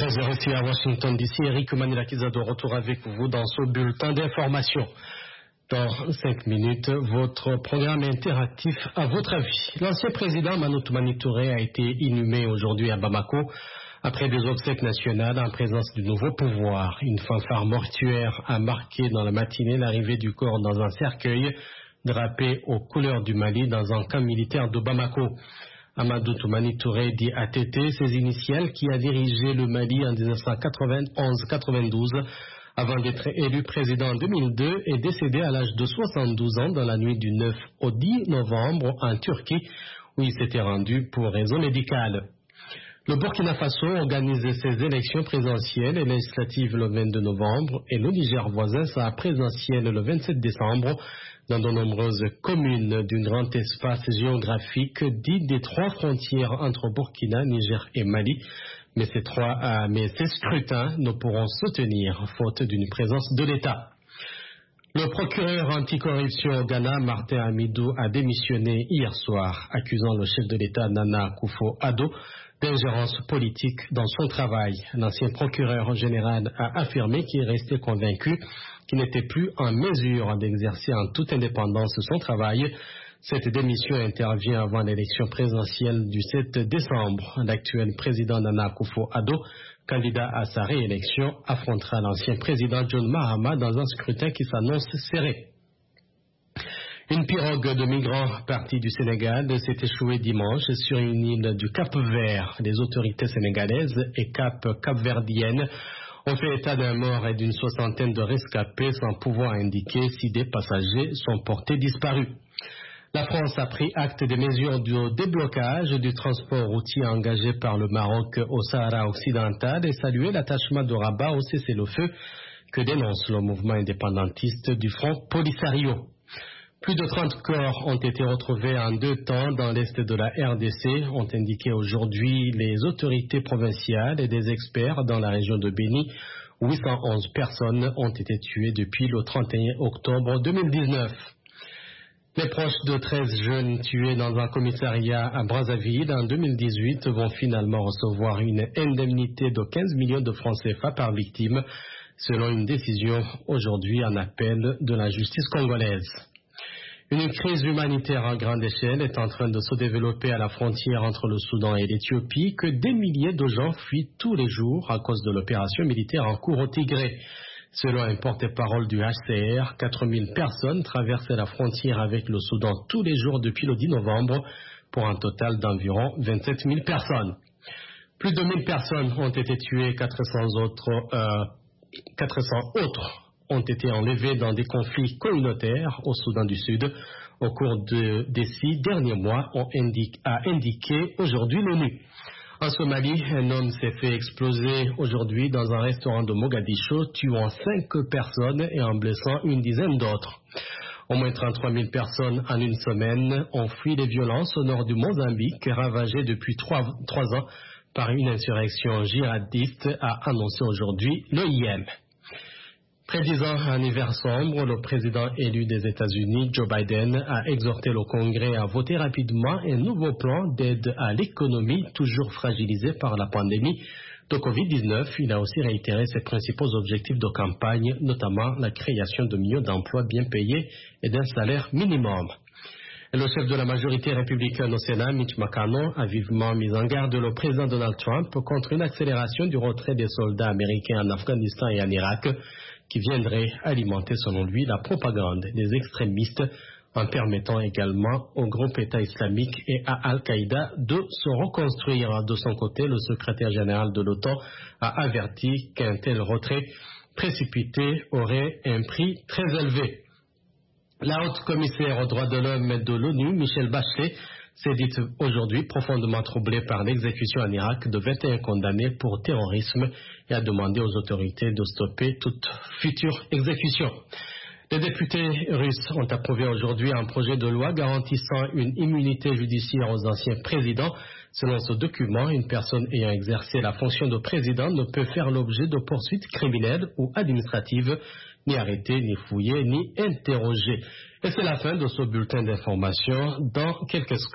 13h ici à Washington DC, Eric Manila-Kiza de retour avec vous dans ce bulletin d'information. Dans 5 minutes, votre programme interactif à votre avis. L'ancien président Manu Toumani Touré a été inhumé aujourd'hui à Bamako après des obsèques nationales en présence du nouveau pouvoir. Une fanfare mortuaire a marqué dans la matinée l'arrivée du corps dans un cercueil drapé aux couleurs du Mali dans un camp militaire de Bamako. Amadou Toumani Touré dit ATT, ses initiales, qui a dirigé le Mali en 1991-92 avant d'être élu président en 2002, est décédé à l'âge de 72 ans dans la nuit du 9 au 10 novembre en Turquie, où il s'était rendu pour raisons médicales. Le Burkina Faso organise ses élections présidentielles et législatives le 22 novembre et le Niger voisin sa présidentielle le 27 décembre dans de nombreuses communes d'un grand espace géographique dit des 3 frontières entre Burkina, Niger et Mali. Mais ces scrutins ne pourront se tenir faute d'une présence de l'État. Le procureur anticorruption au Ghana, Martin Hamidou, a démissionné hier soir, accusant le chef de l'État, Nana Akufo-Addo, d'ingérence politique dans son travail. L'ancien procureur général a affirmé qu'il est resté convaincu qu'il n'était plus en mesure d'exercer en toute indépendance son travail. Cette démission intervient avant l'élection présidentielle du 7 décembre. L'actuel président Nana Akufo-Addo, candidat à sa réélection, affrontera l'ancien président John Mahama dans un scrutin qui s'annonce serré. Une pirogue de migrants partie du Sénégal s'est échouée dimanche sur une île du Cap-Vert. Les autorités sénégalaises et capverdiennes ont fait état d'un mort et d'une 60aine de rescapés sans pouvoir indiquer si des passagers sont portés disparus. La France a pris acte des mesures de déblocage du transport routier engagé par le Maroc au Sahara occidental et salué l'attachement de Rabat au cessez-le-feu que dénonce le mouvement indépendantiste du Front Polisario. Plus de 30 corps ont été retrouvés en 2 temps dans l'est de la RDC, ont indiqué aujourd'hui les autorités provinciales et des experts dans la région de Béni. 811 personnes ont été tuées depuis le 31 octobre 2019. Les proches de 13 jeunes tués dans un commissariat à Brazzaville en 2018 vont finalement recevoir une indemnité de 15 millions de francs CFA par victime, selon une décision aujourd'hui en appel de la justice congolaise. Une crise humanitaire à grande échelle est en train de se développer à la frontière entre le Soudan et l'Éthiopie, que des milliers de gens fuient tous les jours à cause de l'opération militaire en cours au Tigré. Selon un porte-parole du HCR, 4000 personnes traversaient la frontière avec le Soudan tous les jours depuis le 10 novembre, pour un total d'environ 27 000 personnes. Plus de 1000 personnes ont été tuées, 400 autres ont été enlevés dans des conflits communautaires au Soudan du Sud au cours des 6 derniers mois, a indiqué aujourd'hui l'ONU. En Somalie, un homme s'est fait exploser aujourd'hui dans un restaurant de Mogadiscio, tuant 5 personnes et en blessant une dizaine d'autres. Au moins 33 000 personnes en une semaine ont fui les violences au nord du Mozambique, ravagé depuis 3 ans par une insurrection djihadiste, a annoncé aujourd'hui l'OIM. Prédisant un hiver sombre, le président élu des États-Unis, Joe Biden, a exhorté le Congrès à voter rapidement un nouveau plan d'aide à l'économie toujours fragilisée par la pandémie de Covid-19. Il a aussi réitéré ses principaux objectifs de campagne, notamment la création de millions d'emplois bien payés et d'un salaire minimum. Et le chef de la majorité républicaine au Sénat, Mitch McConnell, a vivement mis en garde le président Donald Trump contre une accélération du retrait des soldats américains en Afghanistan et en Irak, qui viendrait alimenter, selon lui, la propagande des extrémistes, en permettant également au groupe État islamique et à Al-Qaïda de se reconstruire. De son côté, le secrétaire général de l'OTAN a averti qu'un tel retrait précipité aurait un prix très élevé. La haute commissaire aux droits de l'homme de l'ONU, Michelle Bachelet, s'est dite aujourd'hui profondément troublée par l'exécution en Irak de 21 condamnés pour terrorisme et a demandé aux autorités de stopper toute future exécution. Les députés russes ont approuvé aujourd'hui un projet de loi garantissant une immunité judiciaire aux anciens présidents. Selon ce document, une personne ayant exercé la fonction de président ne peut faire l'objet de poursuites criminelles ou administratives, ni arrêtée, ni fouillée, ni interrogée. Et c'est la fin de ce bulletin d'information. Dans quelques